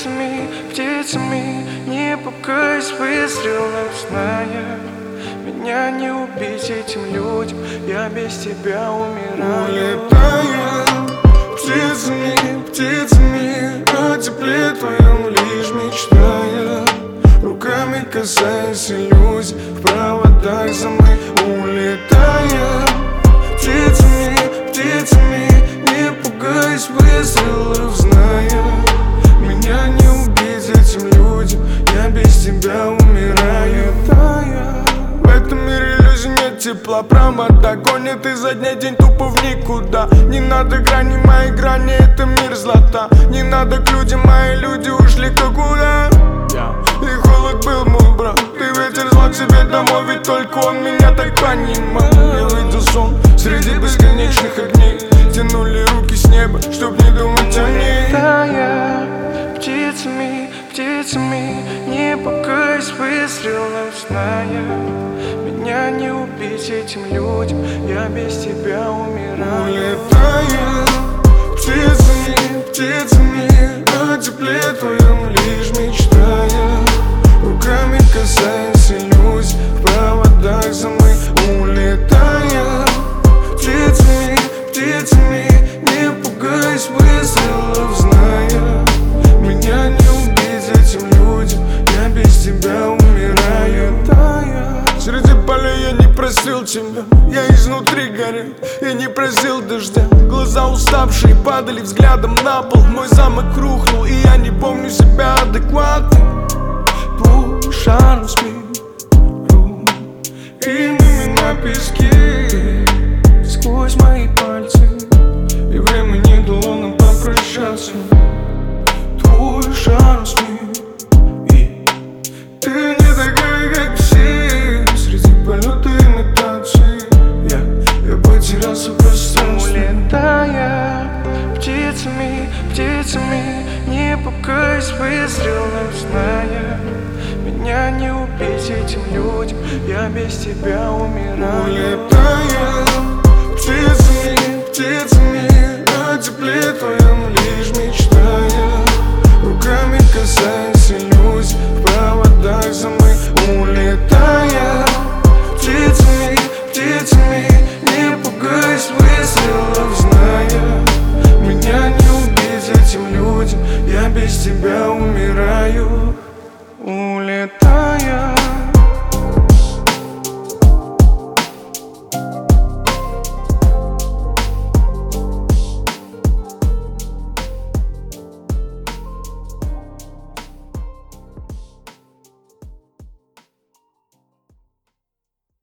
птицами, птицами. Не пугаясь выстрелов, зная, меня не убить этим людям, я без тебя умираю. Улетая птицами, птицами, о тепле твоем лишь мечтая, руками касаясь иллюзий в проводах замы. Улетая птицами, птицами, не пугаясь выстрелов, зная, меня не убить этим людям, я без тебя умираю. В этом мире иллюзий нет тепла, провода гонят изо дня день тупо в никуда. Не надо грани, мои грани, это мир злата. Не надо к людям, мои люди ушли-ка куда. И холод был мой брат, ты ветер зла к себе домой, ведь только он меня так понимал. Я видел сон среди бесконечных огней, тянули руки с неба, чтоб не думать о ней. Улетая птицами, птицами, не пугаясь выстрелов, зная, меня не убить этим людям, я без тебя умираю. Улетая птицами, птицами, о тепле твоем лишь мечтая, руками касаясь иллюзий в проводах замы. Улетая птицами, птицами, не пугаясь выстрелов, зная, меня не убить этим людям, я без тебя умираю. Среди полей я не просил тебя, я изнутри горел, я не просил дождя. Глаза уставшие падали взглядом на пол, мой замок рухнул, и я не помню себя адекватным. Push on me, имя на песке сквозь мои пальцы, и время не дало нам попрощаться. Твой шанс мне, и ты не такая, как все. Среди полета имитации я потерялся в пространстве. Улетая птицами, птицами, не пугаясь выстрелов, зная, меня не убить этим людям, я без тебя умираю. Улетая птицами, птицами, о тепле твоем лишь мечтая, руками касаясь иллюзий в проводах замы. Улетая птицами, птицами, не пугаясь выстрелов, зная, меня не убить этим людям, я без тебя умираю.